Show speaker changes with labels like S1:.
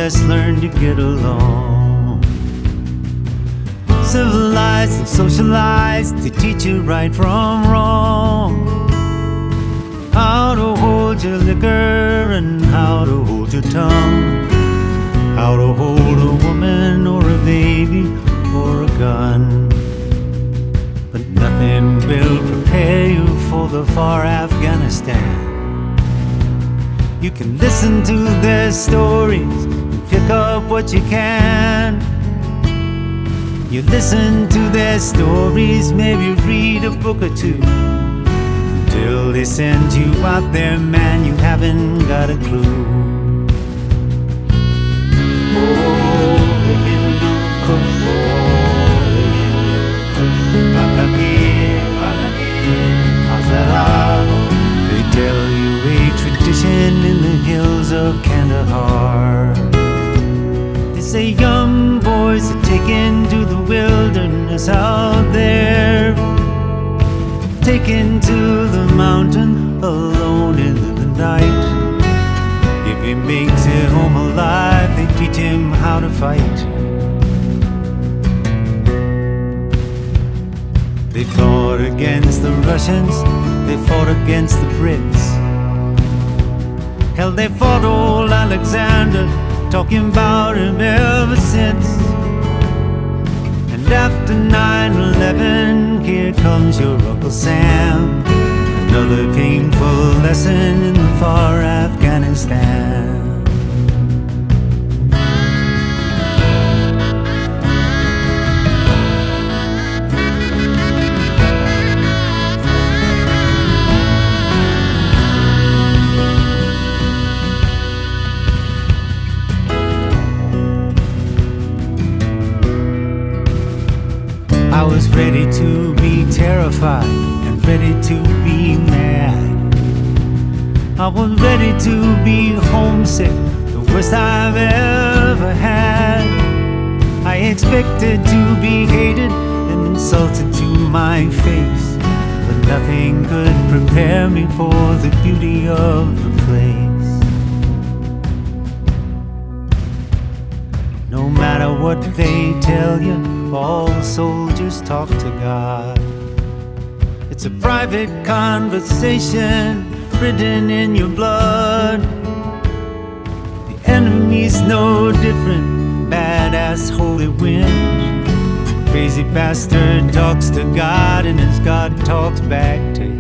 S1: just learn to get along. Civilized and socialized to teach you right from wrong. How to hold your liquor and how to hold your tongue. How to hold a woman or a baby or a gun. But nothing will prepare you for the far Afghanistan. You can listen to their stories and pick up what you can. You listen to their stories, maybe read a book or two. Till they send you out there, man, you haven't got a clue. They tell you a tradition in the hills of Kandahar. They say young boys are taken to the wilderness out there, taken to the mountain alone in the night. If he makes it home alive, they teach him how to fight. They fought against the Russians, they fought against the Brits. Hell, they fought old Alexander, talking about him ever since. And after 9/11, here comes your Uncle Sam. Another painful lesson in the far Afghanistan. I was ready to be terrified and ready to be mad. I was ready to be homesick, the worst I've ever had. I expected to be hated and insulted to my face, but nothing could prepare me for the beauty of the place. No matter what they tell you, all the soldiers talk to God. It's a private conversation written in your blood. The enemy's no different, badass holy wind. Crazy bastard talks to God and his God talks back to